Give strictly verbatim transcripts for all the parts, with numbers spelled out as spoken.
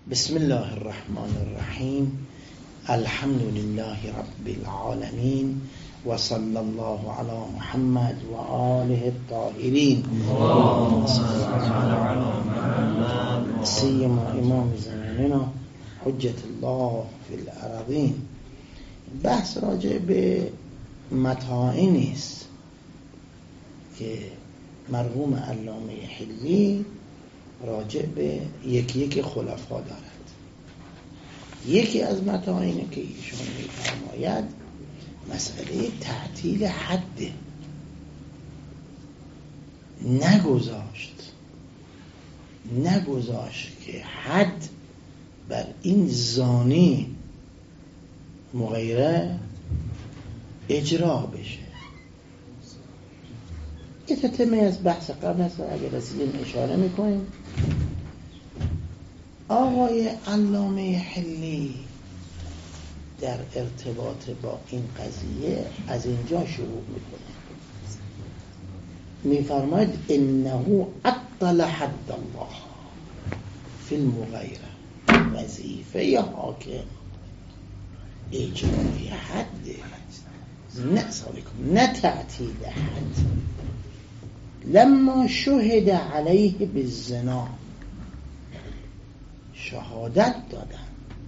بسم الله الرحمن الرحیم. الحمد لله رب العالمین و صلی الله علی محمد و آله الطاهرین. سیما امام زماننا حجت الله فی الارضین. بحث راجع به متاعی نیست که مرحوم علامه حلی راجع به یکی یکی خلفا دارد. یکی از متاعینه که ایشون می‌فرماید مسئله تعطیل حده. نگذاشت نگذاشت که حد بر این زانی مغیره اجرا بشه. یه تتمه از بحث قبل هست، اگر رسیدیم اشاره میکنیم. آقای علامه حلی در ارتباط با این قضیه از اینجا شروع میکنه، میفرماید انه عطل حد الله فی المغیره. وظیفه حاکم اجرای حد، نه سالکم نه تعطیل حد. لما شهد علیه بالزنا، شهادت دادن،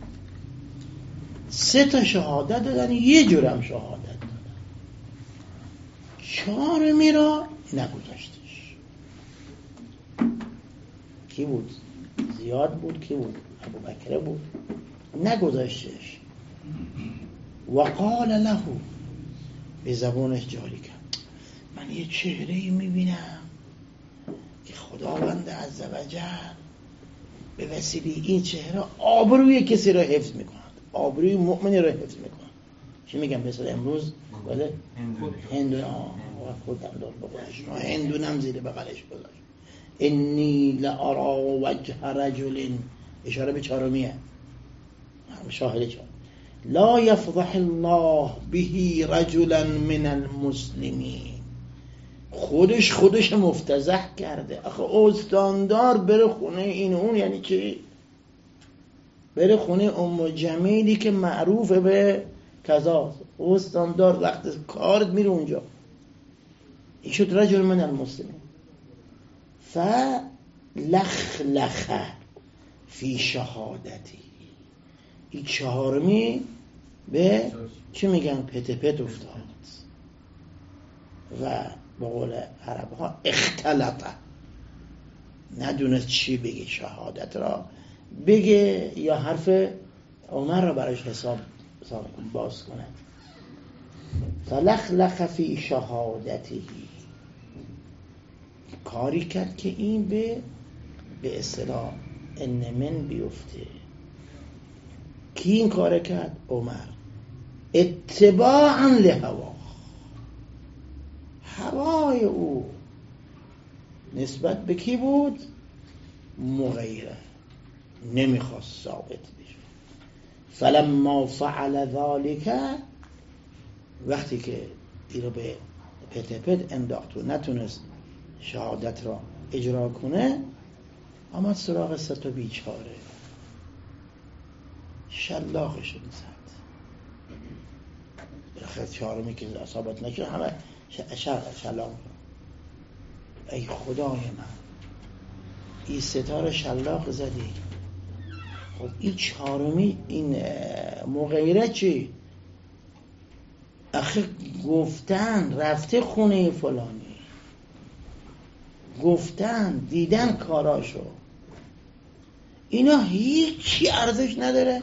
سه تا شهادت دادن، یه جورم شهادت دادن، چهارمی را نگذاشتش. کی بود؟ زیاد بود. کی بود؟ ابوبکر بود. نگذاشتش. و قال له، به زبانش جاری کرد، من یه چهره‌ای میبینم که خداوند عزوجل به وسیله این چهره آبروی کسی را حفظ میکند، آبروی مؤمنی را حفظ میکند. چی میگم؟ مثل امروز بله هندون آه خودم دار بقلش هندونم زیر بقلش گذاشت. انی لارا وجه رجل، اشاره به چهارمیه، شاهد چهار. لا یفضح الله به رجلا من المسلمین. خودش خودش مفتضح کرده. آخه استاندار بره خونه این اون، یعنی چی؟ بره خونه ام جمیلی که معروفه به کذاست. استاندار وقت کارت میره اونجا. این شد رجل من المسلمین. فلخلخ فی شهادتی. این چهارمی به چی میگن؟ پت پت افتاد و با قول عرب ها اختلط. ندونست چی بگه، شهادت را بگه یا حرف عمر را براش حساب باز کنه. فلخلخ فی شهادتی، کاری کرد که این به به اصطلاح ان من بیفته. کی این کار کرد؟ عمر. اتباعا لهوا، هوای او نسبت به کی بود؟ مغیره. نمیخواست ثابت بشه. فلما فعل ذالک، وقتی که این رو به پت پت انداخت و نتونست شهادت را اجرا کنه، آمد سراغ ست و بیچاره، شلاقشون زد. بخاطر چهارمی که اصابت نشد همه شر شلاق. ای خدای من، این ستاره شلاق زدی. خب این چهارمی این مغیره چی؟ آخه گفتن رفته خونه فلانی، گفتن دیدن کاراشو، اینا هیچی ارزش نداره.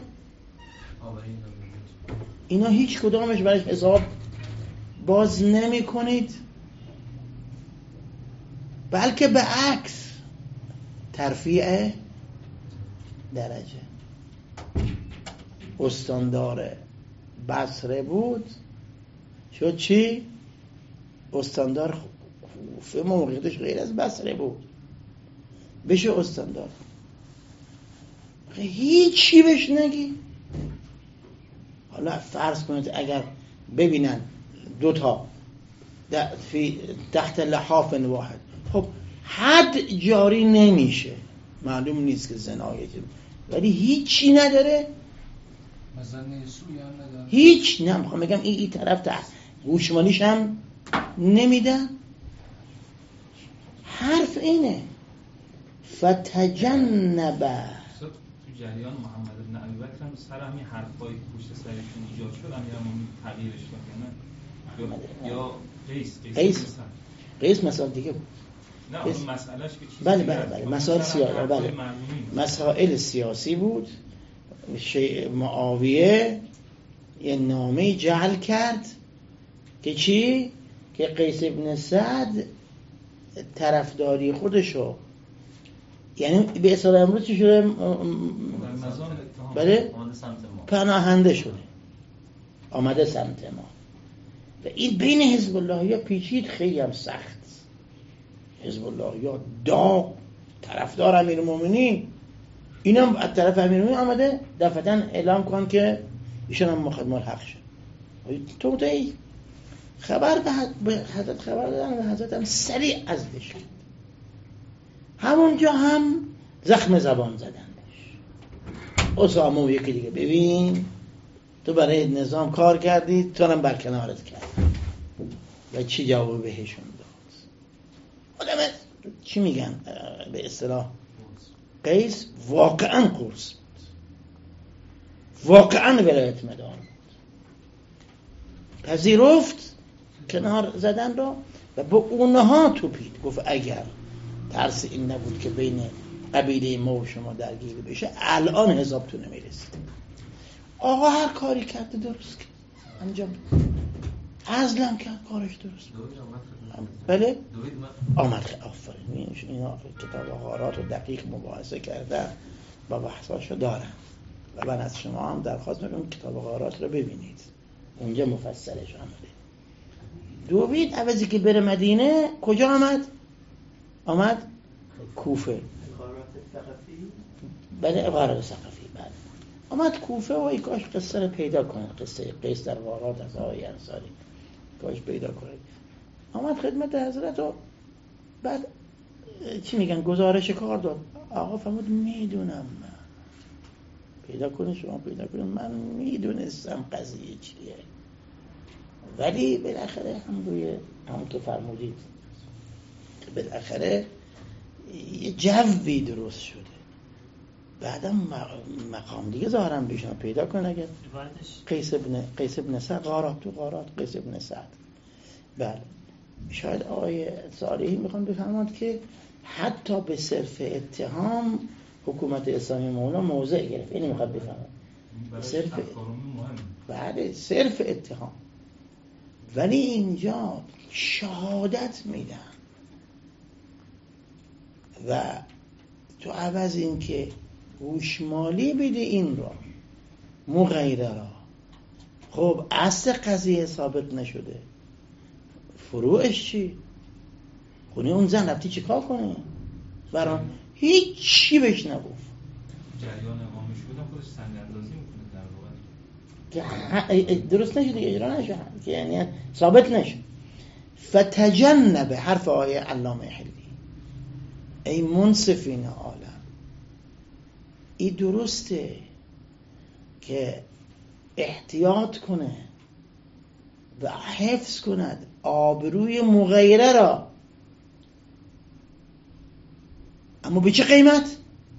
اینا هیچ کدامش برای حساب باز نمی کنید، بلکه به عکس ترفیع درجه. استاندار بصره بود، شد چی؟ استاندار کوفه، موقعیتش غیر از بصره بود، بشه استاندار. هیچی بهش نگی. حالا فرض کنید اگر ببینن دوتا تحت لحاف واحد، خب حد جاری نمیشه، معلوم نیست که زنایه ولی هیچی نداره. مثلا سوی هم نداره، هیچ. نه میخوام بگم این این طرف تا گوشمانیش هم نمیدن. حرف اینه فتجنب. تو جریان محمد بن ابی بکر هم سر همین حرفایی که پشت سرشون ایجاد شد امیرالمومنین تغییرش داد یا یا قیس قیس قیس مثلا دیگه بود. نه اون مسئلهش که چیزی بله بله بله مسائل سیاسی، بله مسائل سیاسی بود. شیء معاویه یه نامه جعل کرد که چی؟ که قیس ابن سعد طرفداری خودشو، یعنی به اصطلاح امروز چی شده؟ بله پناهنده شده، آمده سمت ما. و این بین حزب الله یا پیچید، خیلی هم سخت. حزب الله یا داغ طرفدار امیرالمومنین، اینم از طرف امیرالمومنین آمده دفعتاً اعلام کن که ایشون هم مخدمال حق شد. تو متعی خبر به حضرت خبر دادن و حضرت هم سریع عزلش کرد. همونجا هم زخم زبان زدنش. اسامه و یکی دیگه ببین تو برای نظام کار کردی، تو هم برکنارت کرد. و چی جواب بهشون داد؟ آدم چی میگن به اصطلاح قیس واقعا قرص بود، واقعا ولایت مدار بود. پذیرفت کنار زدن را و به اونها توپید. گفت اگر ترس این نبود که بین قبیله ما و شما درگیری بشه الان حسابتون نمیرسید. آقا هر کاری کرده درست کرد، انجام عزلم کرد، کارش درست بود. بله آمد خیلی آفرین. اینا کتاب غارات رو دقیق مباحثه کردن با بحثاشو دارن و من از شما هم درخواست میکنم کتاب غارات رو ببینید، اونجا مفصلش آمده. دوید عوضی که بره مدینه کجا آمد؟ آمد کوفه. بله غارات ثقفی. بله آمد کوفه و ای کاش قصه رو پیدا کنه، قصه قیس در غارات از آقای انصاری کاش پیدا کنه. آمد خدمت حضرت و بعد چی میگن گزارش کار داد. آقا فرمود میدونم، من پیدا کنه شما پیدا کنه، من میدونستم قضیه چیه، ولی بالاخره هم روی همون که فرمودید بالاخره یه جوی درست شده. بعدم مقام دیگه ظاهرم بیشون پیدا کنه. اگر قیس ابن قیس ابن سعد غارات تو غارات قیس ابن سعد. بله شاید آقای صالحی میخوان بفهمند که حتی به صرف اتهام حکومت اسلامی مولا موضع گرفت. اینو میخواد بفهمند صرف بله صرف اتهام، ولی اینجا شهادت میدن و تو عوض این که گوشمالی بده این را مغیره را، خب اصل قضیه ثابت نشده، فروعش چی؟ خونه اون زن رفتی چی کار کنه؟ برام هیچ چی بهش نگفت. جریان اقامه شدن خودش سنگ اندازی میکنه در واقع که درست نشد دیگه، اجرا نشد، که یعنی ثابت نشد. فتجنب حرف آیه علامه حلی ای منصفین عالم، این درسته که احتیاط کنه و حفظ کند آبروی مغیره را، اما به چه قیمت؟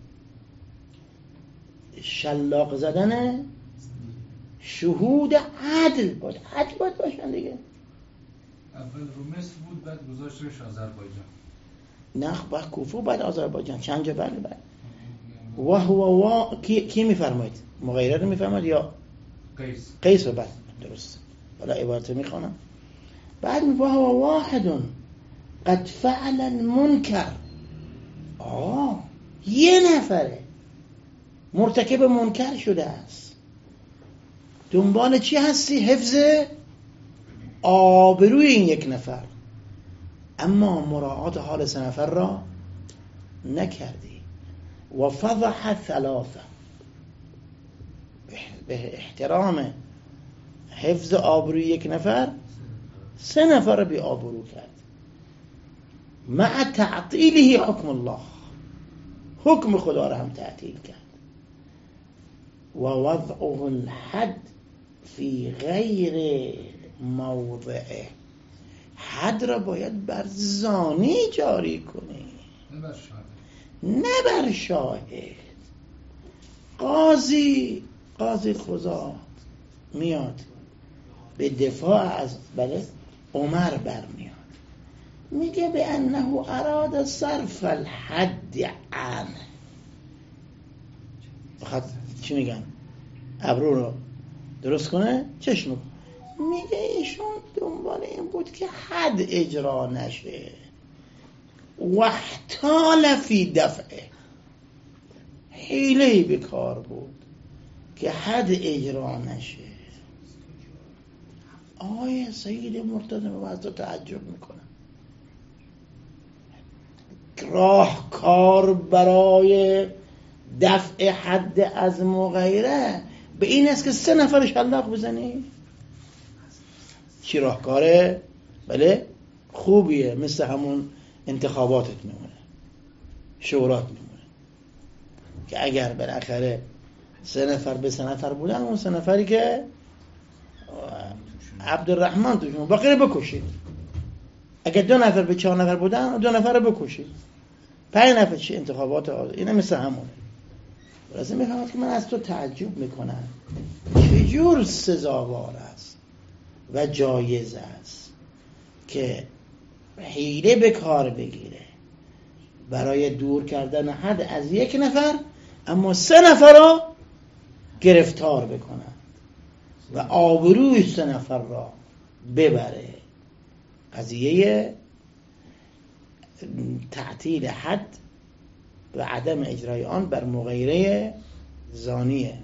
شلاق زدن شهود عدل باید عدل باید باشن دیگه. اول رو مصر بود بعد گذاشتش آذربایجان. نه باید کوفه باید آذربایجان چند جا. بله بله و هو وا کی, کی میفرمایید؟ مغیره رو میفرمایید یا قیس؟ قیس رو بعد درست حالا عبارت میخوانم. بعد می و هو واحد قد فعل المنکر. آه یه نفره مرتکب منکر شده است، دنبال چی هستی؟ حفظ آبروی این یک نفر، اما مراعات حال سه نفر را نکردی. و فضح ثلاثه، به احترام حفظ آبروی یک نفر سه نفر را بی آبرو کرد. مع تعطیله حکم الله، حکم خدا را هم تعطیل کرد. و وضعه الحد فی غیر موضعه، حد را باید بر زانی جاری کنی نه بر شاهد. نه بر شاهد. قاضی قاضی قضات میاد به دفاع از بله عمر برمیاد، میگه به انه اراد صرف الحد عنه. بخاطر چی میگن؟ ابرو رو درست کنه، چشم. میگه ایشون دنبال این بود که حد اجرا نشه، واحتال فی دفعه، حیله‌ای به کار بود که حد اجرا نشه. آقای سید مرتضی از تو تعجب میکنم، راهکار برای دفع حد از مغیره به این است که سه نفر شلاق بزنی؟ چی راهکاره؟ بله خوبیه، مثل همون انتخاباتت میمونه، شورات میمونه که اگر بالاخره سه نفر به سه نفر بودن، اون سه نفری که عبدالرحمن توشون باقی رو بکشید. اگر دو نفر به چهار نفر بودن، دو نفر رو بکشید. پنج نفر چه انتخابات آزاد، اینه مثل همونه. لازم میفهمد که من از تو تعجب میکنم چجور سزاوار است و جایز است که حیله به کار بگیره برای دور کردن حد از یک نفر، اما سه نفر را گرفتار بکنن و آبروی سه نفر را ببره. قضیه تعطیل حد و عدم اجرای آن بر مغیره زانیه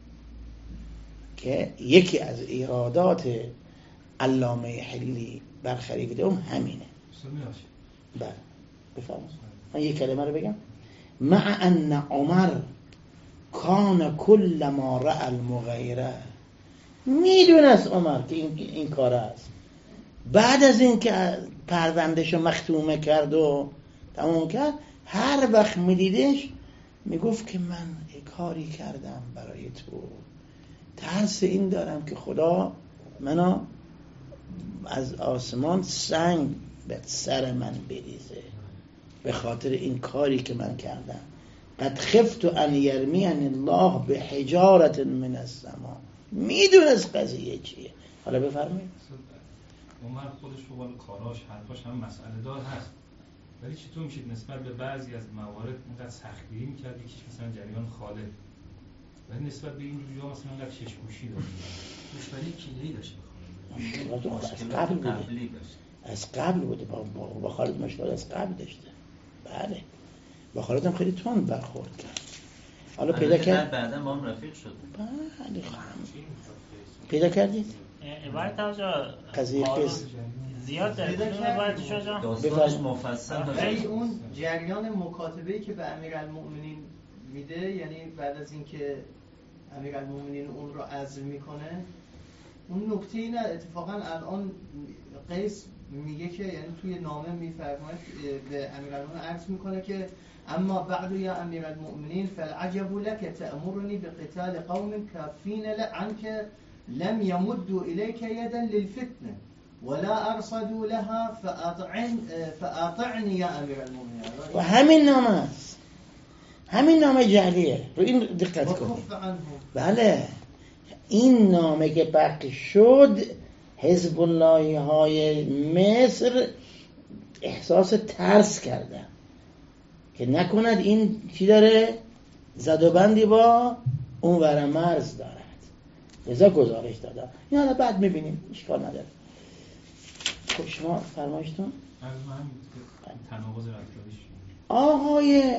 که یکی از ایرادات علامه حلی بر خلیفه دوم همینه. بله بفرمایید. من یک کلمه رو بگم. مع ان عمر کان کل ما رأى المغیره، میدونست عمر که این, این کار است. بعد از این که پروندهشو مختومه کرد و تمام کرد، هر وقت میدیدش میگفت که من کاری کردم برای تو، ترس این دارم که خدا منو از آسمان سنگ به سر من بریزه به خاطر این کاری که من کردم. قد خفت ان یرمیانی الله به حجارت من السما. میدونست قضیه چیه. حالا بفرمایید. عمر خودش رو بالا کاراش حرفاش هم مسئله دار هست، ولی چطور میشید نسبت به بعضی از موارد اینقدر سختگیری میکرد یکیش مثلا جریان خالد، ولی نسبت به این جوجا مثلا اینقدر چشم‌پوشی داشت؟ دشمنی کینه‌ای داشت از قبل بوده، از قبل بوده با, با خالد مشکل از قبل داشته. بله با خالد هم خیلی تند برخورد کرد. حالا پیدا کرد بعدا با هم رفیق شد. بله پیدا کردید؟ عبارت آجا قضیه قصد زیاد داره کدوم عبارتش آجا؟ داستانش مفصل ولی اون جریان مکاتبه‌ای که به امیرالمؤمنین میده، یعنی بعد از اینکه امیرالمؤمنین اون رو عزل میکنه، اون نکته اینه اتفاقا الان قیس میگه که یعنی توی نامه میفرماید به امیرالمؤمنین عرض میکنه که اما بعد یا امیرالمؤمنین فالعجب لك تأمرني بقتال قوم كافين عنك لم يمدوا إليك يدا للفتنة ولا أرصدوا لها فأطعن فأطعني يا أمير المؤمنين. و همین نامه است، همین نامه جعلیه، رو این دقت کنید. بله این نامه که پخش شد، حزب الله های مصر احساس ترس کردن که نکند این چی داره، زد و بندی با اون ور مرز دارد، لذا گزارش دادن. این حالا بعد میبینیم، اشکال نداره. خب شما فرمایشتون تناقض رفتاریش آقای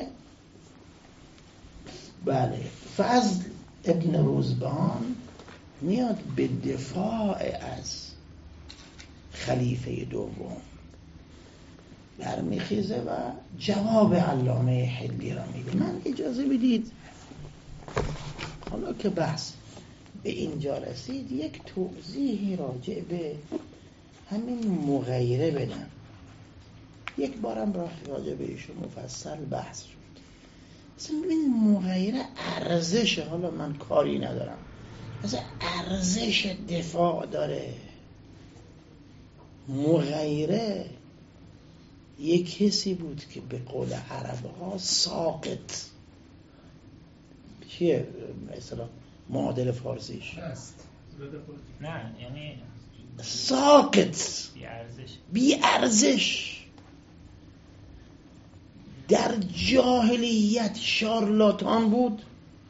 بله فضل ابن روزبان میاد به دفاع از خلیفه دوم برمیخیزه و جواب علامه حلی را میده. من اجازه بدید حالا که بحث به اینجا رسید یک توضیحی راجع به همین مغیره بدم. یک بارم راجع به ایشون مفصل بحث شد. اصلا ببین مغیره ارزش، حالا من کاری ندارم، اصلا ارزش دفاع داره. مغیره یک کسی بود که به قول عربها ساقط، چیه مثلا معادل فارسیش؟ نه یعنی ساقط، بی ارزش. بی ارزش. در جاهلیت شارلاتان بود،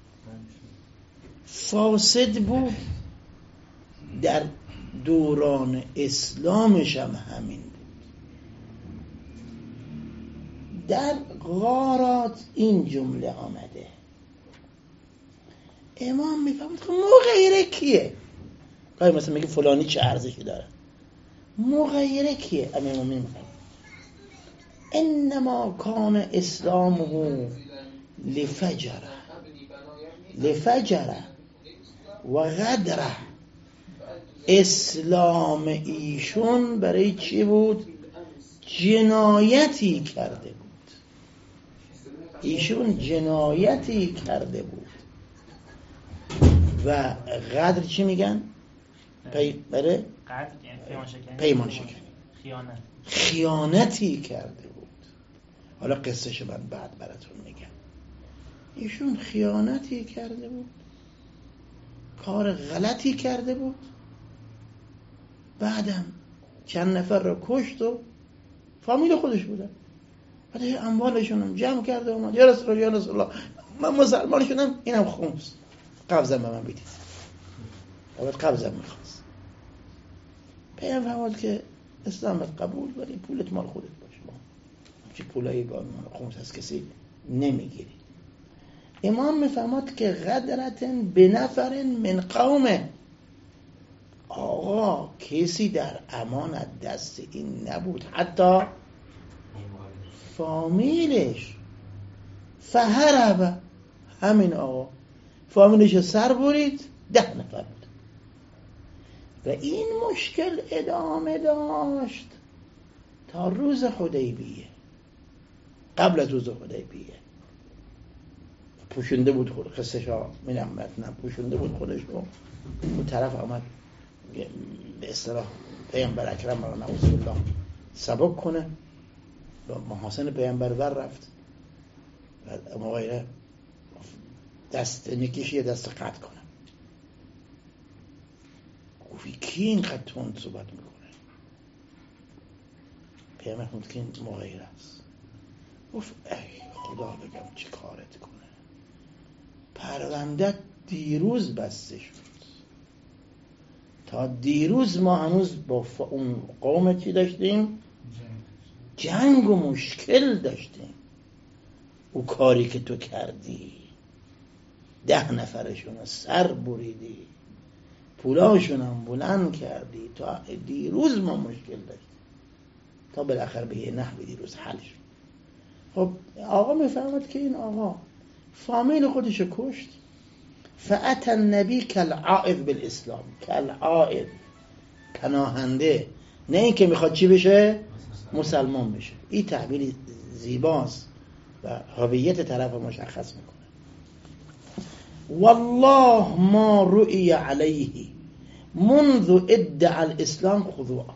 فاسد بود، در دوران اسلامش هم همین بود. در غارات این جمله آمده، امام میفهمد که مغیره کیه؟ گاهی مثلا میگه فلانی چه ارزشی داره. مغیره کیه؟ امام مومنین میفهمد انما کان اسلامه لفجره لفجره و غدره. اسلام ایشون برای چی بود؟ جنایتی کرده بود. ایشون جنایتی کرده بود. و غدر چی میگن؟ پی... بره؟ قدر یعنی پیمان شکنی. پیمان شکنی. خیانت. خیانتی کرده بود. حالا قصهش من بعد براتون میگم. ایشون خیانتی کرده بود، کار غلطی کرده بود، بعدم چند نفر رو کشت و فامیل خودش بودن، بعدش اموالشون هم جمع کرده اومد یا رسول الله یا رسول الله من مسلمان شدم، اینم خمس قبضم به من بدید. باید قبضم میخواست. پیام فرمود که اسلامت قبول، ولی پولت مال خودت باشه، چه پولایی با خمس از کسی نمیگیری. امام میفهمد که غدرتن به نفر من قومه، آقا کسی در امانت دست این نبود، حتی فامیلش. فهرب، همین آقا فامیلش سر برید، ده نفر بود و این مشکل ادامه داشت تا روز حدیبیه. قبل از روز حدیبیه پوشنده بود خود قصه‌ش ها میدم متن پوشنده بود خودش رو. اون طرف آمد به اصطلاح پیامبر اکرم را نعوذ بالله سبک کنه، با محاسن پیامبر ور رفت و مغیره دست نکشی دست قطع کنه. گفتی کی اینقدر تند صحبت میکنه؟ پیامبر فرمود که این مغیره است. گفت ای خدا بگم چه کارت کنه، پرونده دیروز بسته شد، تا دیروز ما هنوز با اون قوم چی داشتیم؟ جنگ و مشکل داشتیم. او کاری که تو کردی، ده نفرشون سر بریدی، پولاشون هم بلند کردی، تا دیروز ما مشکل داشتیم، تا بالاخره به یه نحوی دیروز حل شد. خب آقا میفهمد که این آقا فامیل خودشو کشت. فأتى النبی کالعائد بالاسلام، کالعائد پناهنده، نه این که میخواد چی بشه؟ مسلمان بشه. این تعبیر زیباست و هویت طرف مشخص میکنه. والله ما رؤی علیه منذ ادعى الاسلام خضوعا.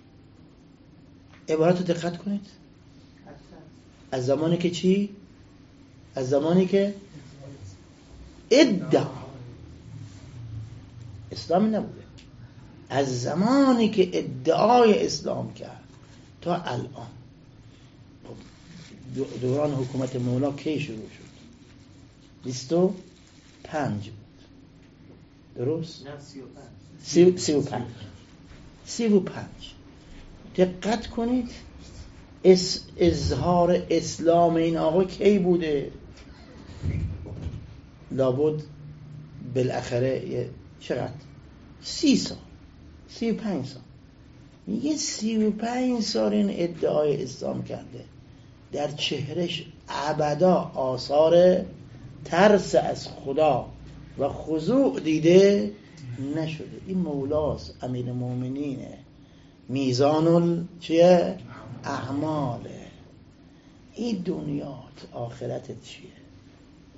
عبارت رو دقت کنید. از زمانی که چی؟ از زمانی که ادعا اسلامی نبوده، از زمانی که ادعای اسلام کرد تا الان. دوران حکومت مولا کی شروع شد؟ بیست و پنج بود، درست؟ نه سی و پنج سی و پنج سی و پنج. دقت کنید اس اظهار اسلام این آقا کی بوده؟ لابد بالاخره چقدر؟ سی سال، سی و پنج سال. میگه سی و پنج سال این ادعای اسلام کرده، در چهرش ابدا آثار ترس از خدا و خضوع دیده نشده. این مولاست، امیر المؤمنینه، میزان چیه؟ اعماله. این دنیات آخرتت چیه؟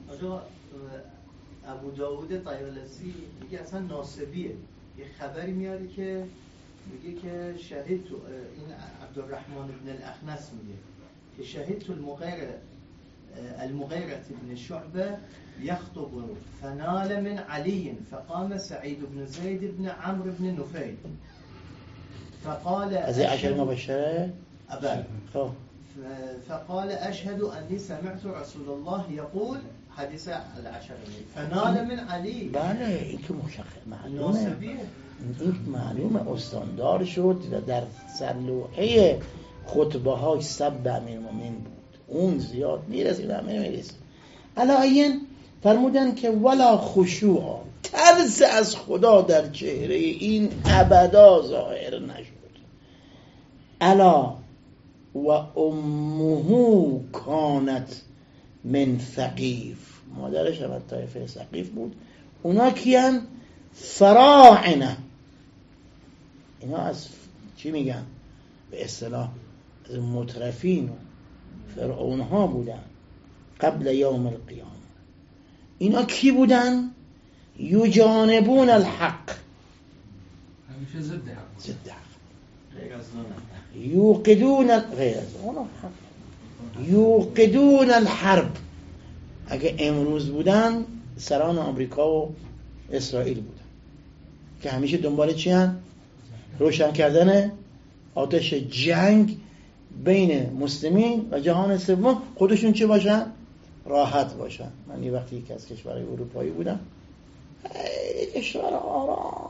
آقا ابو داود طیالسی میگه اصلا ناسبیه، یه خبری میاره که میگه که شهید تو این عبدالرحمن بن الاخنس میگه که شهید تو المغیره المغیره بن شعبه يخطب فنال من علي فقام سعيد بن زيد بن عمرو بن نفيل فقال از عشر مبشره أبا خب فقال أشهد أني سمعت رسول الله يقول حديث العشر فنال من علي. بله این که مشخص معلومه، ناسبیه. این معلومه استاندار شد و در سلوحه خطبه های سب امیرالمومنین بود، اون زیاد میرسید همه میرسید. علایین فرمودن که ولا خشوع، ترس از خدا در چهره این ابدا ظاهر نشد. الا و امه کانت من ثقیف، مادرش هم از طایفه ثقیف بود. اونا کیان؟ فراعنه. اینا از چی میگن به اصطلاح؟ از مترفین و فرعون ها بودن قبل یوم القیامه. اینا کی بودن؟ یجانبون الحق، همیشه ضد حق، ضد حق. غیر از اون یوقدون غیر از اون حق، یوقدون الحرب. اگه امروز بودن سران آمریکا و اسرائیل بودن که همیشه دنبال چی هن؟ روشن کردن آتش جنگ بین مسلمین و جهان سوم، خودشون چی باشن؟ راحت باشن. من یه وقتی یکی از کشورهای اروپایی بودم، کشور آرام،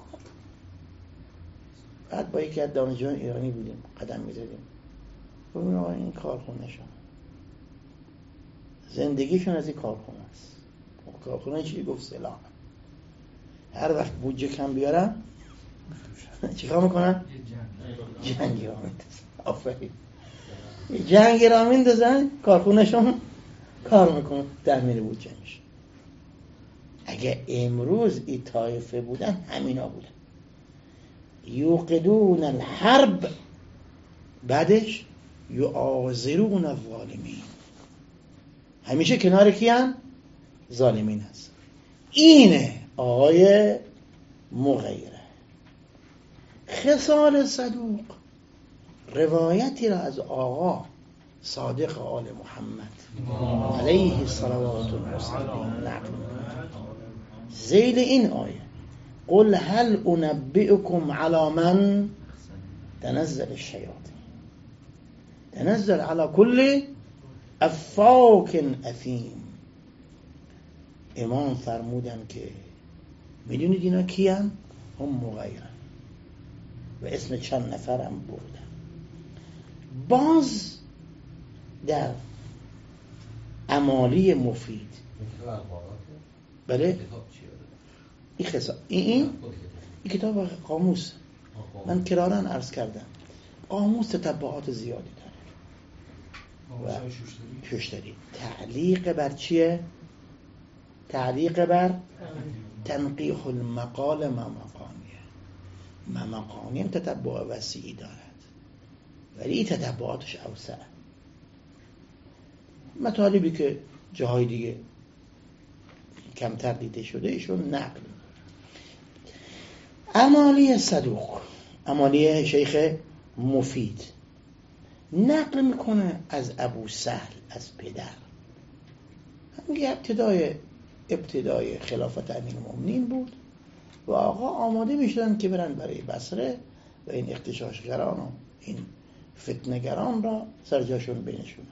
بعد با یکی از دانشجویان ایرانی بودیم، قدم می‌زدیم، ببین آقا این کارخونه شون زندگیشون از این کارخونه است. کارخونه چی؟ گفت سلاح. هر وقت بودجه کم بیارن چیکار میکنن؟ جنگی را میندازن. آفرین، جنگی را میندازن، کارخونهشون کار میکنن، در میره بودجه میشه. اگه امروز این طایفه بودن همینا بودن. یوقدون الحرب، بعدش یعاذرون الظالمین، همیشه کنار کیان؟ ظالمین هست. اینه آقای مغیره. خصال صدوق، روایتی را از آقا صادق آل محمد علیه الصلوات والسلام نقل می‌کنند. ذیل این آیه قل هل انبئکم علی من تنزل الشیاطین تنزل علی کل افاک اثیم. امام فرمودن که میدونید اینا کیان؟ هم مغیرن و اسم چند نفرم بردن. باز در امالی مفید، بله این خصا این این, این کتاب قاموس، من کرارن عرض کردم قاموس تتبعات زیادی داره و شوشتری. تعلیق بر چیه؟ تعلیق بر تنقیح المقال ما مقامیه. ما مقامی هم تتبع وسیعی دارد ولی تتبعاتش اوسع. مطالبی که جاهای دیگه کمتر دیده شده ایشون نقل. امالی صدوق، امالی شیخ مفید، نقل میکنه از ابو سهل، از پدر. میگه ابتدای ابتدای خلافت امیرالمومنین بود و آقا آماده میشدن که برن برای بصره و این اغتشاشگران و این فتنگران را سرجاشون بینشونن.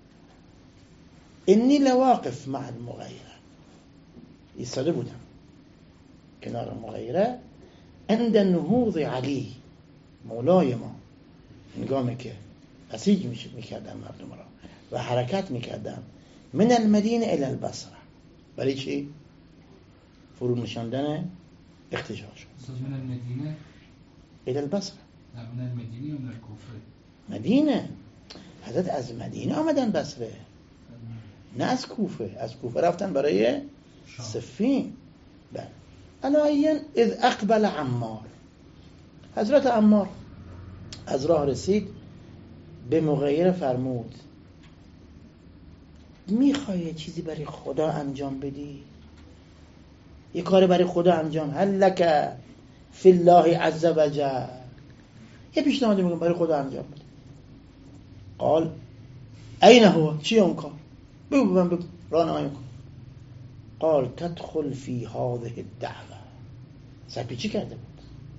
انی لواقف مع المغیره، ایستاده بودم کنار مغیره عند نهوض علی مولای ما، هنگامی که بسیج میکردن مردم را و حرکت میکردن من المدینه الی البصره. برای چی؟ فرو نشاندن اغتشاش. من المدینه الی البصره، نه من المدینه و من الکوفه. مدینه، حضرت از مدینه آمدن بصره، نه از کوفه. از کوفه رفتن برای صفین. بله. علایین اذ اقبل عمار، حضرت عمار از راه رسید به مغیره فرمود میخوای یه چیزی برای خدا انجام بدی، یه کار برای خدا انجام، هل لک فی الله عز وجل، یه پیشنهاد میگم برای خدا انجام بده. قال این هو، چیه اون کار؟ بگو من بگو راهنمایی کن. قال تدخل فی هذه الدعوه. سپی چی کرده بود؟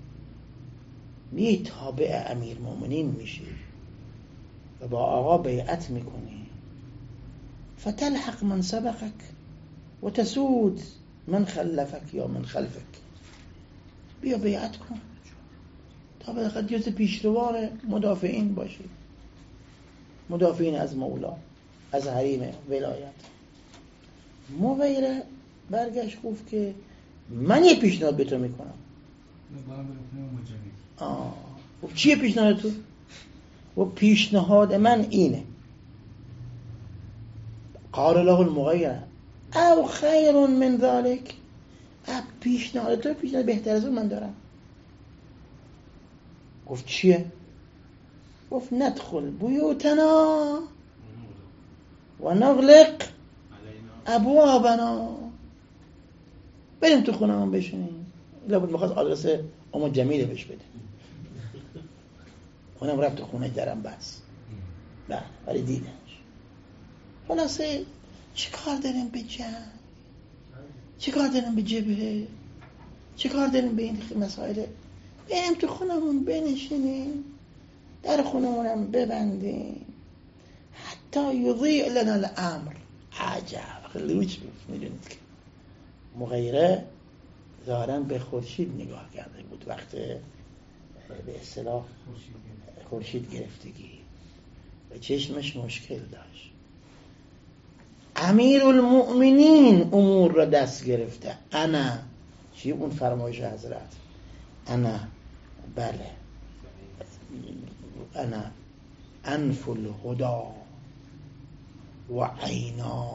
می تابع امیر مومنین میشی و با آقا بیعت میکنی، فتلحق من سبقك و تسود من خلفك یا من خلفك. بیا بیعت کن تا بالاخره جز پیشروان مدافعین باشی، مدافعین از مولا، از حریم ولایت. مغیره برگشت گفت که من یه پیشنهاد به تو میکنم. آه گفت چیه پیشنهاد تو؟ و پیشنهاد من اینه. قال له المغیره او خیر من ذلك، پیشنهاد تو پیشنهاد بهتر از اون من دارم. گفت چیه؟ گفت ندخل بیوتنا و نغلق ابوابنا، بریم تو خونه هم بشینیم. لابد میخواست آدرس اما جمیله بهش بده، اونم رفت تو خونه درم بس. بله ولی دیدنش. خلاصه چه کار داریم به جنگ، چه کار داریم به جبهه، چه کار داریم به این مسائل؟ بریم تو خونمون بنشینیم، در خونمونم ببندیم حتی یضیع لنا الامر. عجب خیلی میدونید که مغیره ظاهراً به خورشید نگاه کرده بود وقت به اصطلاح خورشید گرفتگی و چشمش مشکل داشت. امیر المؤمنین امور را دست گرفته. انا چی اون فرمایش حضرت؟ انا بله انا انف الهدا و عینا،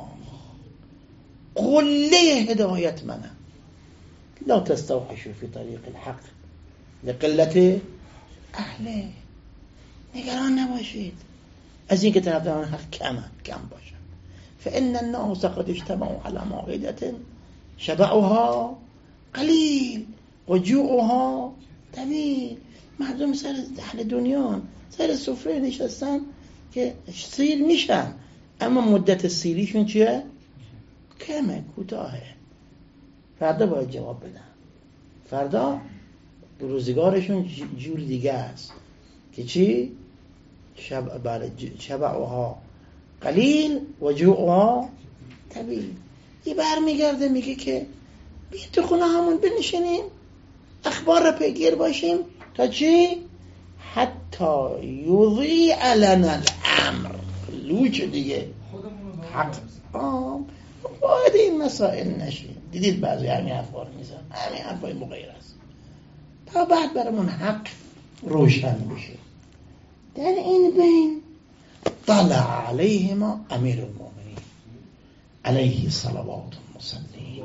قله هدایت منم. لا تستوحشوا في طریق الحق لقلت اهله. نگران نباشید از این که طرفداران حق کم کم باشن. فإن الناس قد اجتمعوا على موعدة شبعها قلیل و جوعها طویل. مردم سر اهل دنیا سر سفره نشستن که سیر میشن، اما مدت سیریشون چیه؟ کمه، کوتاهه. فردا باید جواب بدن. فردا روزگارشون جور دیگه است که چی؟ شب بله شبعها قلیل و جوعها طویل. این برمیگرده میگه که بیا تو خونه همون بنشینیم، اخبار را پیگیر باشیم تا چی؟ حتی یضیع لنا الامر. لوچ دیگه حق آم باید این مسائل نشیم. دیدید بعضی همین حرفا رو میزن، همین حرفای مغیر است تا بعد برامون حق روشن بشه. در این بین طلع علیهما امیر المؤمنین علیه صلوات المصلین.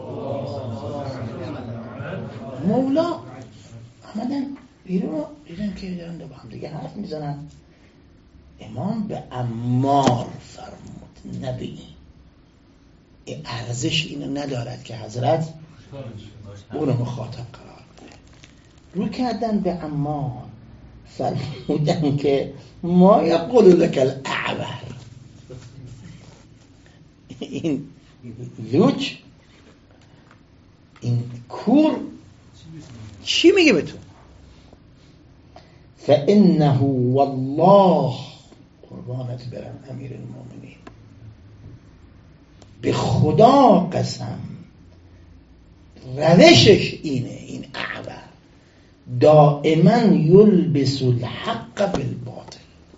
مولا آمدن بیرون، دیدن که دارن با هم دیگه حرف میزنن. امام به عمار فرمود نه به این. این ارزش اینو ندارد که حضرت او رو مخاطب قرار بده. رو کردن به عمار فرمودن که ما یقول لك الاعور. این لوچ، این کور چی میگه به تو؟ فانه والله، قربانت برم امیر المؤمنین، به خدا قسم روشش اینه. این اعور دائما یلبس الحق بالباطل.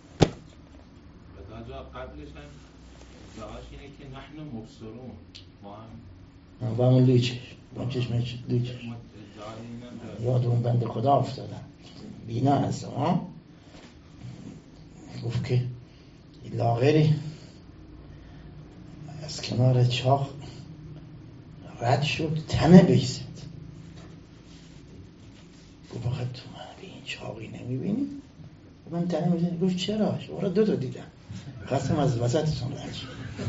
قبلش هم دعاش اینه که نحن مبصرون، ما هم با همون لوچش با چشمش لوچش یاد اون بند خدا افتادن، بینا هستم ها. گفت که لاغری از کنار چاق رد شد، تنه بشید. گفت آخه تو من به این چاقی نمیبینی؟ من تنه میزنی. گفت چرا؟ شما دو تا دیدم. خواستم از وسطتون رد شد.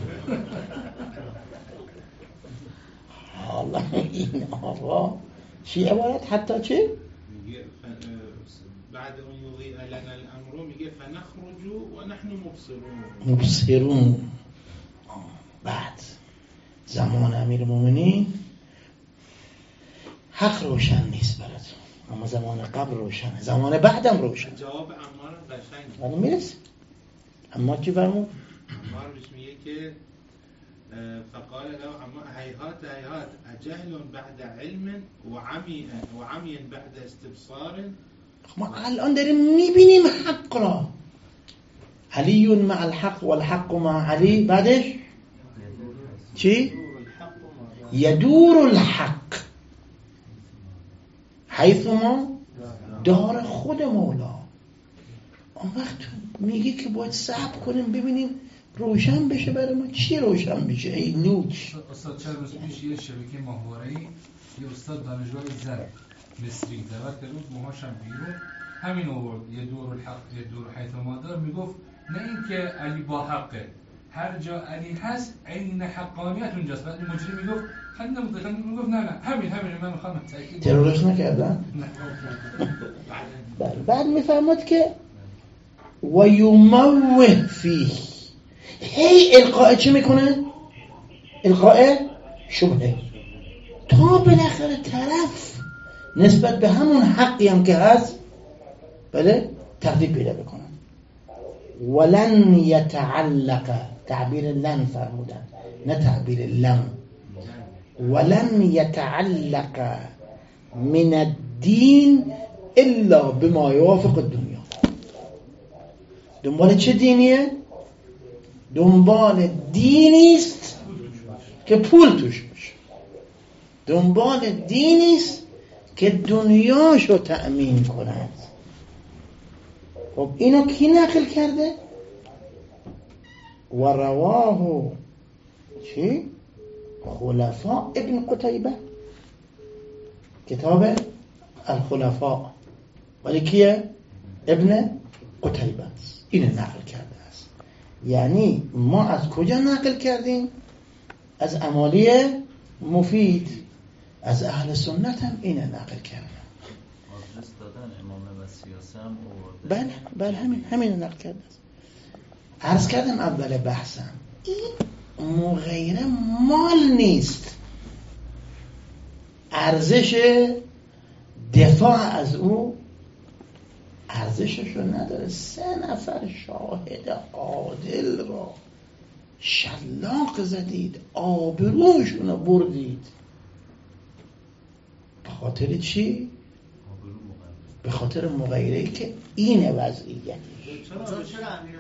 حالا این آقا چی عبارت حتی چه؟ میگه بعد اون یوغی لنا الامر میگه فنخرج و نحن مبصرون. مبصرون. بعد زمان امیر مومنین حق روشن نیست براتون، اما زمان قبل روشنه، زمان بعدم روشن. جواب عمار قشنگ ولی میرسه. اما چی فرمود؟ عمار بهش میگه که فقال له اما هیهات هیهات اجهل بعد علم و عمی و عمی بعد استبصار. ما الان داریم میبینیم حق را. علی مع الحق والحق مع علی. بعدش چی؟ یدور الحق حیث ما دار خود مولا. اون وقت میگه که باید صبر کنیم ببینیم روشن بشه برای ما. چی روشن بشه ای لوچ؟ استاد چند روز پیش یه شبکه ماهواره‌ای یه استاد دانشگاه زن مصری دعوت کرد موهاشم بیرون همین آورد یه دور الحق یه دور حیث ما دار. میگفت نه اینکه علی با حقه، هر جا علی هست عین حقانیت اونجاست. بعد مجری میگفت خنده متخنده میگفت نه نه همین همین من میخوام تاکید ترورش نکردن. بله. بعد میفهمد که و یموه فیه، هی القاء چی میکنه؟ القاء شبهه، تا بالاخره طرف نسبت به همون حقی هم که هست بله تردید پیدا بکنه. ولن یتعلق، تعبیر لن فرمودن نه تعبیر لم. ولن یتعلق من الدین الا بما یوافق الدنیا. دنبال چه دینیه؟ دنبال دینیست که پول توش باشه، دنبال دینیست که دنیاشو تأمین کند. خب اینو کی نقل کرده؟ و رواه چی؟ خلفاء ابن قتیبه، کتاب الخلفاء. ولی کیه؟ ابن قتیبه است. اینو نقل کرده است. یعنی ما از کجا نقل کردیم؟ از امالی مفید. از اهل سنت هم اینو نقل کردن. آدرس دادن امام و سیاسه هم آورده. بله بله همین همین نقل کرده است. عرض کردم اول بحثم این مغیره مال نیست، ارزش دفاع از او ارزششو نداره. سه نفر شاهد عادل را شلاق زدید، آبروشونو بردید. به خاطر چی؟ به خاطر مغیره‌ای که این وضعیتش. چرا چرا امیر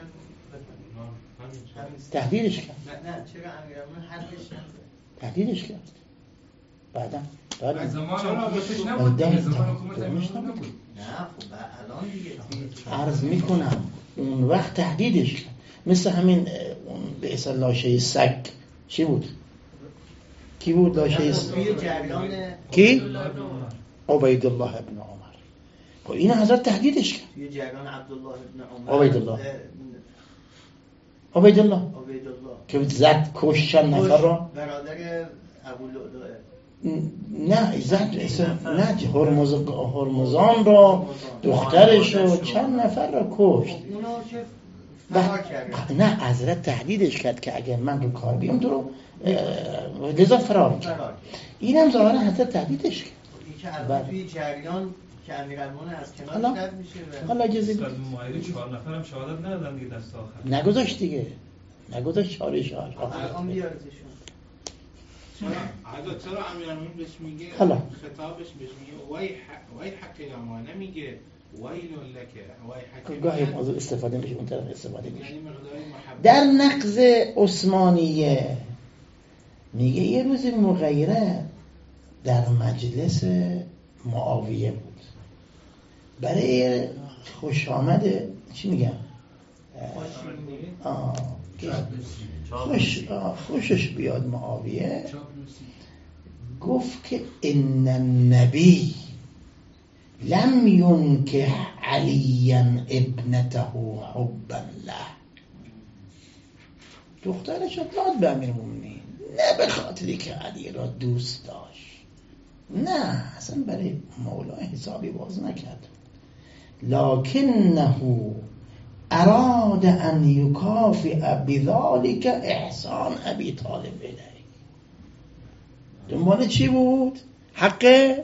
تهدیدش کرد. نه نه چرا امیرالمومنین حدش نزد؟ تهدیدش کرد. بعدم بعد از زمان حکومتش نبود دیگه، زمان حکومت امیرالمومنین نبود. نه خب الان دیگه عرض میکنم اون وقت تهدیدش کرد. مثل همین اون به اصطلاح لاشه سگ چی بود؟ کی بود لاشه سگ؟ کی؟ عبیدالله ابن عمر. خب این حضرت تهدیدش کرد. توی جریان عبدالله ابن عمر. عبیدالله عبیدالله عبیدالله که زد کش چند نفر را. برادر ابو لؤلؤه. نه زد نه هرمز هرمزان را، دخترش رو، چند نفر را کشت. اونو که فرار کرد. نه حضرت تهدیدش کرد که اگر من رو کار بیام تو رو لذا فرار کرد. اینم ظاهرا حضرت تهدیدش کرد. این که الان توی جریان که امیرالمومنین از کنارش رد میشه. حالا اجازه بدید. استاد معایره چهار نفرم شهادت ندادن دیگه دست آخر. نگذاشت دیگه. نگذاشت چالش ها. الان بیارتشون. چرا حالا چرا امیرالمومنین بهش میگه حالا خطابش بهش میگه وای وای حق یا ما نمیگه ویل لک وای حق. گاهی موضوع استفاده میشه اون طرف استفاده میشه. یعنی مقداری محبت. در نقض عثمانیه میگه یه روز مغیره در مجلس معاویه بود، برای خوش آمده چی میگم آه خوش خوشش بیاد معاویه، گفت که ان النبی لم ينكح عليا ابنته حبا له. دخترش داد به امیرالمومنین، نه به خاطری که علی را دوست داشت، نه اصلا برای مولا حسابی باز نکرد، لکنه اراد ان یکافئ بذلک احسان ابی طالب الیه. دنبال چی بود؟ حق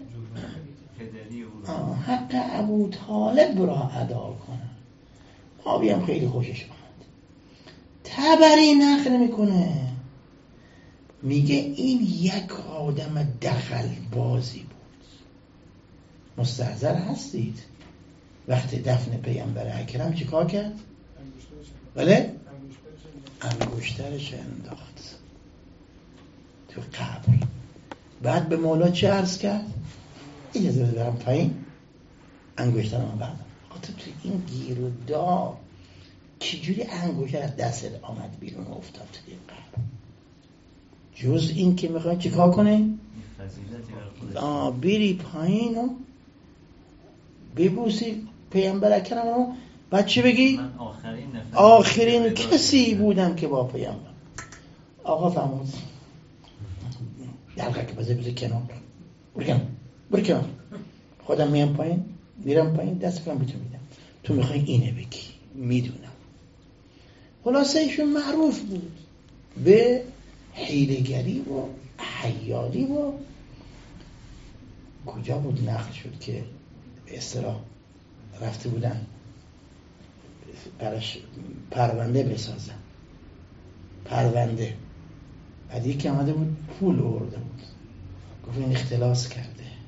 حق ابو طالب را ادا کنه. آبی هم خیلی خوشش آمد. تبری نقل میکنه، میگه این یک آدم دخل بازی بود. مستحضر هستید وقتی دفن پیامبر اکرم چیکار کرد؟ بله؟ انگشترش انداخت تو قبر. بعد به مولا چه عرض کرد؟ اجازه بده برم پایین انگشترم بردم. خاطر تو این گیر و دار چجوری انگشتر از دست آمد بیرون و افتاد توی قبر؟ جز این که میخوای چیکار کنه؟ آه بری پایین و ببوسی پیامبر اکرم رو، بعد چی بگی؟ من آخرین نفر آخرین کسی بودم که با پیامبر. آقا فرمود دلقه که بذار بذار کنار، برو کنار برو کنار، خودم میام پایین، میرم پایین، دست کنم بیتون میدم، تو میخوای اینه بگی، میدونم. خلاصه ایشون معروف بود به حیله‌گری و حیالی و کجا بود نقل شد که به اصطلاح رفته بودن براش پرونده بسازن، پرونده. بعد یکی آمده بود پول آورده بود، گفت این اختلاس کرده،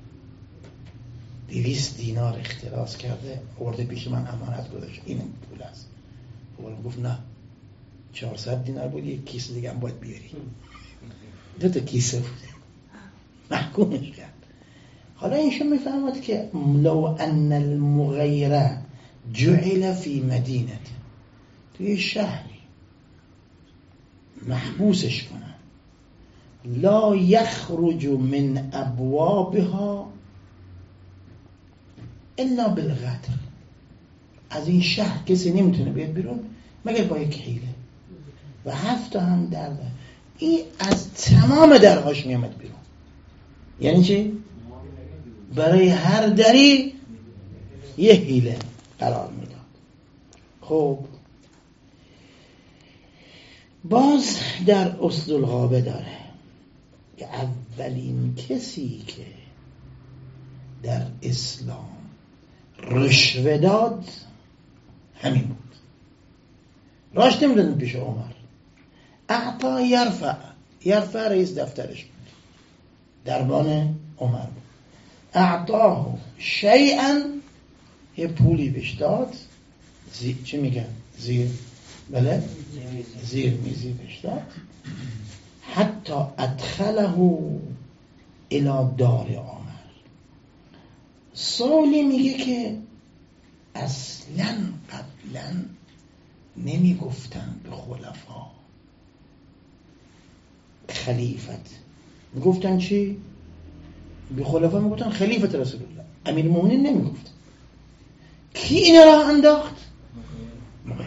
دویست دینار اختلاس کرده، آورده پیش من امانت گذاشت، این پول است. گفت نه چهارصد دینار بود، یک کیسه دیگه هم باید بیاری. دو تا کیسه بود، محکومش کرد. حالا اینشون میفهمد که لو ان المغیر جعل فی مدینه، توی شهری محبوسش کنن، لا یخرج من ابوابها الا بالغدر، از این شهر کسی نمیتونه بیاد بیرون مگر با یک حیله و هفت تا هم در ده. این از تمام درهاش میامد بیرون. یعنی چی؟ برای هر دری یه حیله قرار میداد. خب باز در اصل الغابه داره که اولین کسی که در اسلام رشوه داد همین بود. راش نمیدادن پیش عمر، اعطا یرفع، یرفع رئیس دفترش بود، دربان عمر بود. اعطاه شیئا، یه پولی بهش داد، زی... چی میگن؟ زیر، بله؟ زیر میزی بهش داد، حتی ادخله الى دار عمر. سالی میگه که اصلا قبلا نمی گفتن به خلفا خلیفت، می گفتن چی؟ به خلفا می گفتن خلیفت رسول الله. امیر مومنین نمی گفتن. کی این راه انداخت؟ مغیره.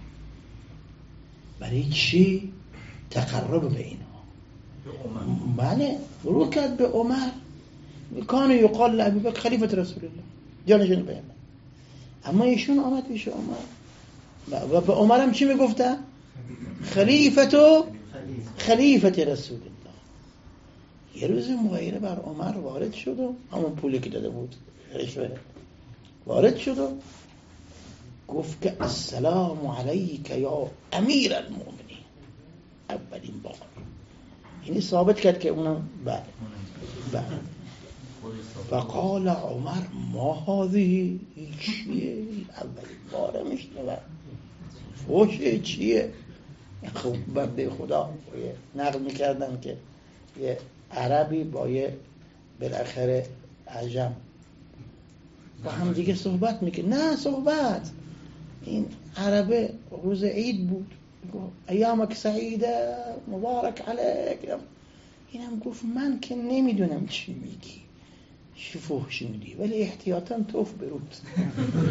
برای چی؟ تقرب به اینا. بله رو کرد به عمر، کانو یقال لعبی بک خلیفت رسول الله، جانشون پیامبر. اما ایشون آمد پیش عمر و به عمر هم چی میگفتن؟ خلیفت و خلیفت رسول الله. یه روز مغیره بر عمر وارد شد و همون پولی که داده بود رشوه وارد شد و گفت که السلام علیک یا امیر المؤمنین. اولین بار یعنی ثابت کرد که اونم بعد بعد فقال عمر ما هذه، چیه؟ اولین بار میشنوم، فوشه چیه؟ خب بنده خدا نقل میکردن که یه عربی با یه بالاخره عجم با هم دیگه صحبت میکنه. نه صحبت، این عربه روز عید بود، ایامک سعیده مبارک علیک. اینم گفت من که نمیدونم چی میگی، چی فحشی میدی، ولی احتیاطاً توف برود.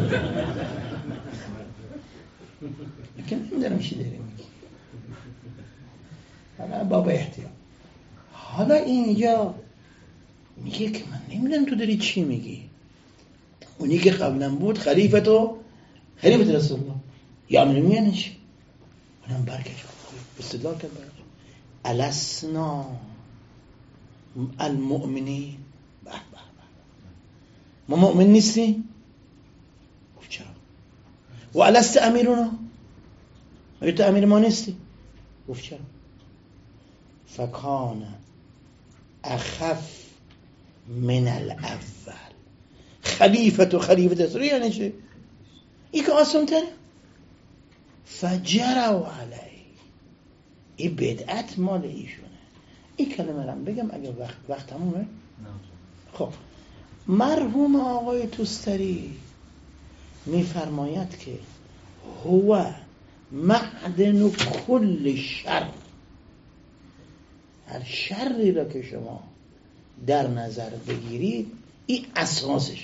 لیکن نمیدونم چی داری میگی. حالا باب احتیاط. حالا اینجا میگه که من نمیدونم تو داری چی میگی. اونی که قبلا بود خلیفه تو خلیفه رسول الله یا امیر یعنی چی؟ اونم برکش استدلال کرد برکش الاسنا المؤمنین به به ما مؤمن نیستی؟ چرا؟ و الست امیرونا؟ مگه تو امیر ما نیستی؟ گفت چرا؟ فکان اخف من الاول. خلیفه تو خلیفه رسول یعنی چه؟ این که آسان تره. فجروا علی. این بدعت مال ایشونه. این کلمه رو بگم اگر وقت وقت تمومه. خب مرحوم آقای توستری میفرماید که هو معدن کل شر. هر شری را که شما در نظر بگیرید این اساسشه.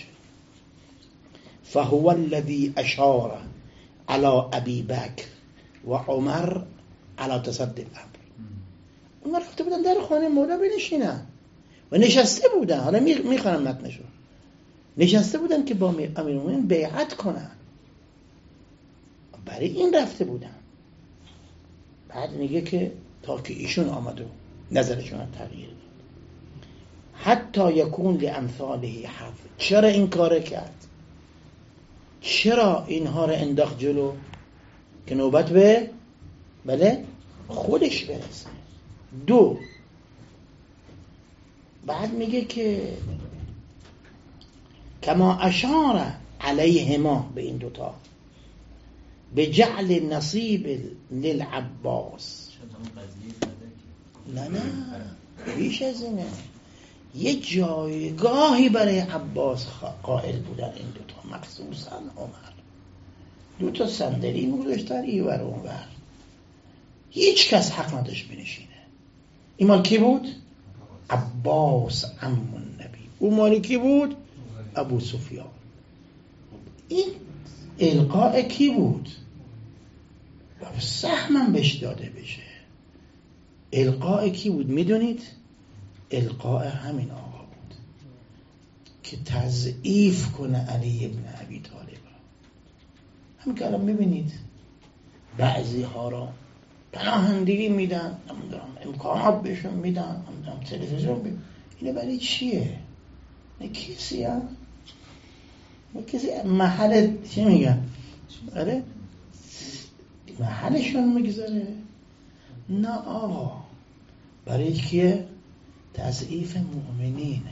فهو الذي اشار على ابی بکر و عمر على تصدی الامر. اونا رفته بودن در خانه مولا بنشینن و نشسته بودن. حالا میخوانم متنشو. نشسته بودن که با امیرالمومنین بیعت کنن. برای این رفته بودن. بعد میگه که تا که ایشون آمد و نظرشون تغییر داد. حتی یکون لامثاله حظ. چرا این کار کرد؟ چرا اینها رو انداخت جلو؟ که نوبت به بله خودش برسه. دو، بعد میگه که کما اشار علیهما، به این دوتا، به جعل نصیب للعباس. نه نه بیش از اینه. یه جایگاهی برای عباس قائل بودن این دوتا، مخصوصا عمر. دوتا صندلی میگذاشتن اینور و اونور، هیچ کس حق نداشت بنشینه. این مال کی بود؟ عباس عم النبی. اون مال کی بود؟ ابو سفیان. این القاء کی بود؟ سهمم بهش داده بشه. القاء کی بود میدونید؟ القاء همین آقا بود که تضعیف کنه علی ابن ابی طالب. همین که الان میبینید بعضی ها را پناهندگی میدن، نمیدونم امکانات بهشون میدن، نمیدونم تلویزیون ببین. اینه برای چیه؟ نه کسی هم نه کسی محل چی میگن؟ آره محلشون میگذاره. نه آقا، برای کیه؟ تضعیف مؤمنینه.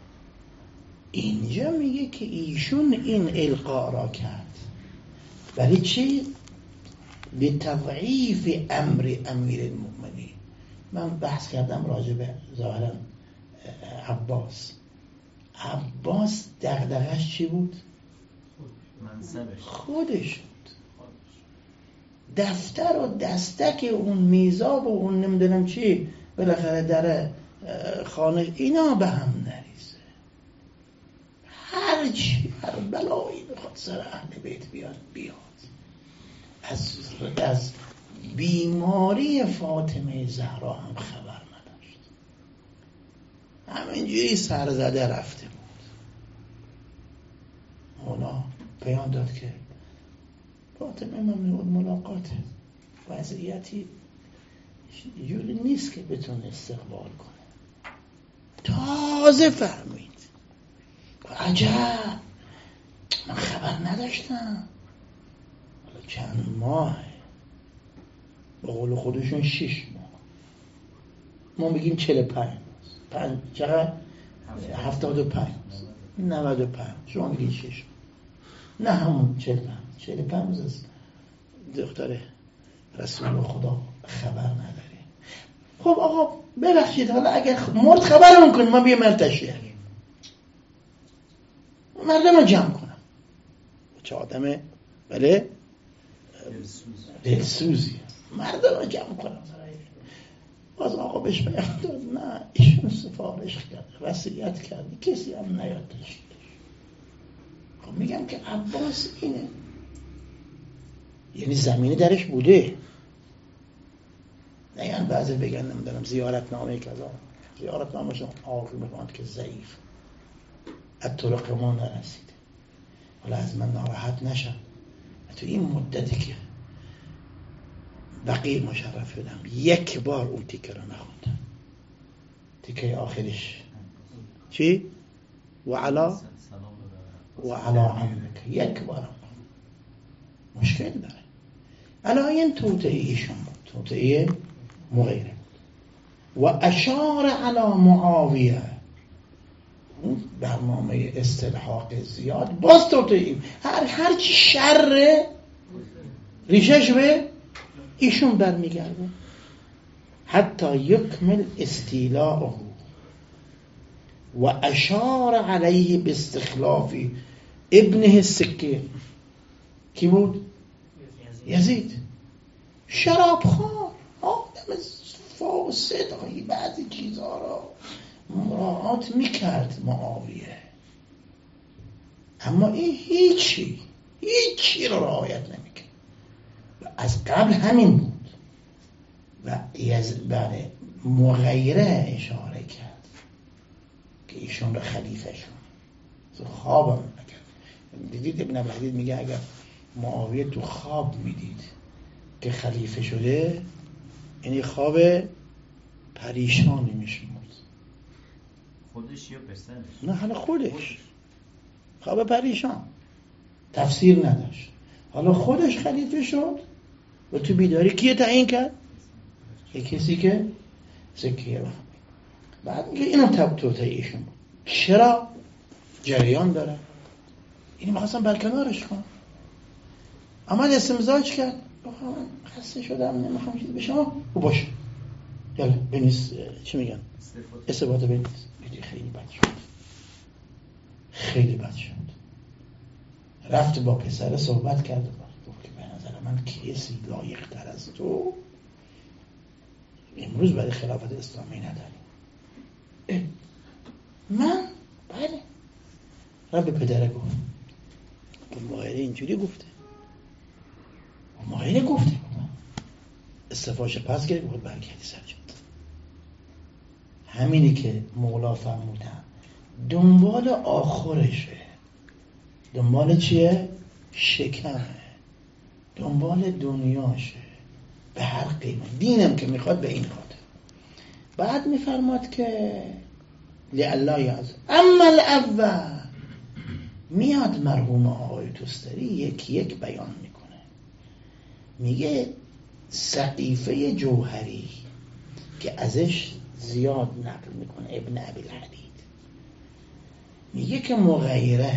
اینجا میگه که ایشون این القا را کرد. برای چی؟ به تضعیف امر امیر المؤمنین. من بحث کردم راجع به ظاهرا عباس. عباس دغدغش چی بود؟ منصبش خودش بود. دفتر و دستک اون میزاب و اون نمیدونم چی بالاخره در خانه اینا به هم نریزه. هر چی هر بلایی بخواد سر اهل بیت بیاد بیاد. از از بیماری فاطمه زهرا هم خبر نداشت. همینجوری سرزده رفته بود. مولا پیام داد که فاطمه ممنوع ملاقات، وضعیتی جوری نیست که بتونه استقبال کنه. تازه فهمید. عجب، من خبر نداشتم. حالا چند ماه، به قول خودشون شش ماه، ما میگیم چهل و پنج پنج چقدر؟ هفتاد و پنج نود و پنج، شما میگید شش ماه. نه همون چهل و پنج چهل و پنج از دختر رسول خدا خبر نداره. خب آقا ببخشید، حالا اگر مرد خبرمون کنیم ما بیه مرتشیه مردم رو جمع کنم. چه آدمه بله دلسوزی، مردم رو جمع کنم. باز آقا بهش پیام داد نه ایشون سفارش کرد، وصیت کرد، کسی هم نیادش. خب میگم که عباس اینه، یعنی زمینی درش بوده. نه یعنی بعضی بگن نمیدونم زیارت نامه کذا، زیارت نامه شما آقای میکنند که ضعیف از طرق ما نرسیده، حالا از من ناراحت نشم. تو این مدتی که بقیه مشرف شدم یک بار اون تیکه رو نخوندم، تیکه آخرش چی؟ و علا و علا عمک، یک بار مشکل داره. علایین توطئه ایشون بود، توطئه مغیره بود. و اشار علی معاویه، اون برنامه استلحاق زیاد باز توطئه، هر هر چی شر ریشش به ایشون برمیگرده. حتی یکمل استیلاءه و اشار علیه باستخلاف ابنه السکین. کی بود؟ یزید. شرابخوار، آدم فاسد، بعضی چیزها را مراعات میکرد معاویه، اما این هیچی هیچی را رعایت نمیکرد. از قبل همین بود و یزید مغیره اشاره کرد که ایشون را خلیفه شون خوابم نکرد. دیدید ابن ابی میگه اگر معاویه تو خواب میدید که خلیفه شده، یعنی خواب پریشانی میشمود. خودش یا پسرش؟ نه حالا خودش خواب پریشان، تفسیر نداشت. حالا خودش خلیفه شد و تو بیداری کیه تعیین کرد؟ یک کسی که سکیه رو بعد میگه اینم توطئه ایشون بود. چرا؟ جریان داره، اینی میخواستم برکنارش کنم، اما استمزاج کرد. بخوام خسته شدم نمیخوام چیزی به شما و باشه یالا بنویس، چی میگن استفاده بنویس. خیلی بد شد، خیلی بد شد. رفت با پسر صحبت کرد، گفت که به نظر من کسی لایق تر از تو امروز برای خلافت اسلامی نداری. من بله. رفت به پدره گفت مغیره اینجوری گفته، مغیره گفته استفاش پس گرفت، گفت برگردی سرجاد. همینی که مولا فرمودن دنبال آخرشه، دنبال چیه؟ شکمه، دنبال دنیاشه به هر قیمت. دینم که میخواد به این خاطر. بعد میفرماد که لله یعز اما الاول، میاد مرحوم آقای توستری یکی یک بیان میکنه، میگه صحیفه جوهری که ازش زیاد نقل میکنه ابن ابی الحدید، میگه که مغیره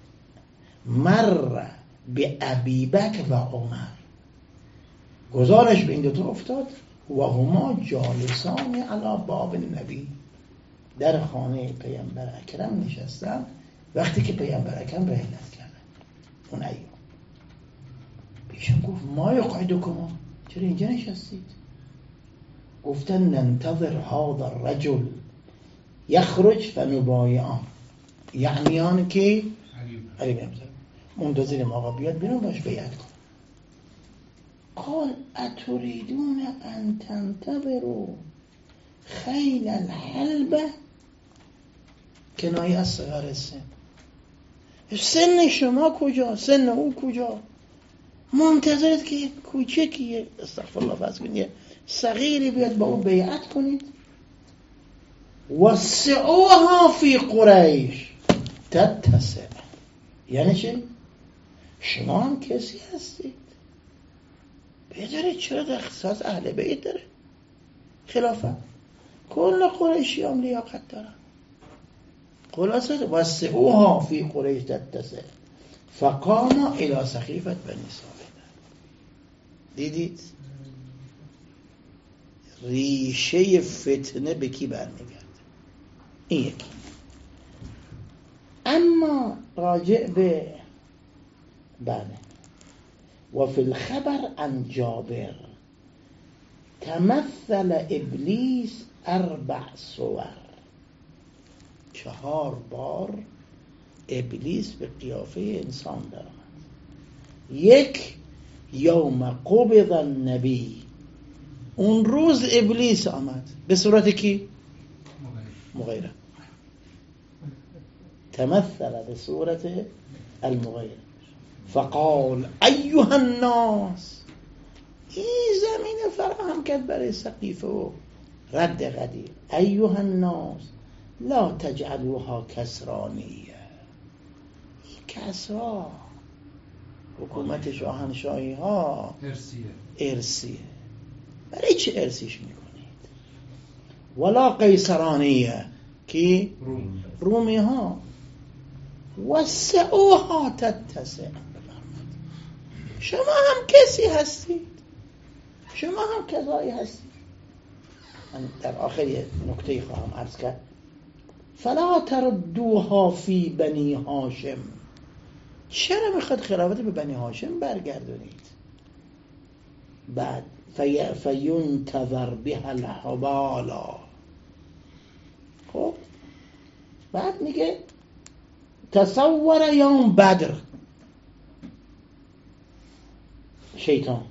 مر به ابی بکر و عمر، گزارش به این دوتا افتاد و هما جالسان علی باب نبی، در خانه پیامبر اکرم نشستن وقتی که پیامبر اکرم رحلت کردن اون ایام. پیشم گفت ما یقعدکما، چرا اینجا نشستید؟ گفتن ننتظر هذا الرجل یخرج فنبایعان، یعنی آن که علی بن ابی طالب منتظریم آقا بیاد بیرون باش بیعت کن. قال اتريدون ان تنتظروا خیل الحلبه، کنایه از صغر سن. سن شما کجا؟ سن او کجا؟ منتظرت که یک کوچکی استغفر الله فرض کنید صغیری بیاد با او بیعت کنید. وسعوها فی قریش تتسع، یعنی چی؟ شما هم کسی هستید بدارید، چرا در اختصاص اهل بیت داره خلافت؟ کل قریشی هم لیاقت دارن. خلاصه وسعوها فی قریش تتسع فقام الی سخیفت بنی ساعده. دیدید ریشه فتنه به کی برمیگرده؟ این یکی. اما راجع به بله و فی الخبر عن جابر تمثل ابلیس اربع صور، چهار بار ابلیس به قیافه انسان درآمد. یک یوم قبض النبی، اون روز ابلیس آمد به صورت کی؟ مغیره. تمثل به صورت المغیره فقال ایها الناس، این زمین فراهم کرد برای سقیفه و رد قدیر. ایها الناس لا تجعلوها کسرانیه، این کسرا حکومت شاهنشاهی ها ارسیه ارسیه، برای چه ارسیش میکنید؟ ولا قیصرانیه کی؟ روم. رومی ها. وسعوها تتسع، شما هم کسی هستید، شما هم کذایی هستید. من در آخر یه نکته خواهم عرض کرد. فلا تردوها فی بنی هاشم، چرا میخواد خلافت به بنی هاشم برگردونید؟ بعد في فینتظر بها الحبالا. خب بعد میگه تصور یوم بدر، شیطان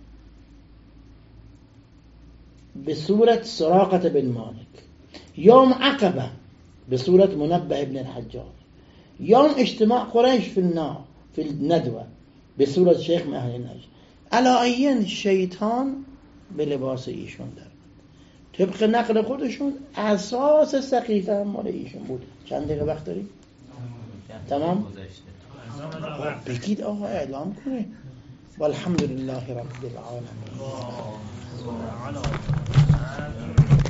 به صورت سراقة بن مالک، یوم عقبه به صورت منبه ابن الحجاج، یوم اجتماع قریش فی النا فی الندوه به صورت شیخ مهدی نجد. علایین شیطان به لباس ایشون در طبق نقل خودشون اساس سقیفه هم مال ایشون بود. چند دقیقه وقت داریم؟ تمام؟ بگید آقا اعلام کنید. والحمد لله رب العالمین.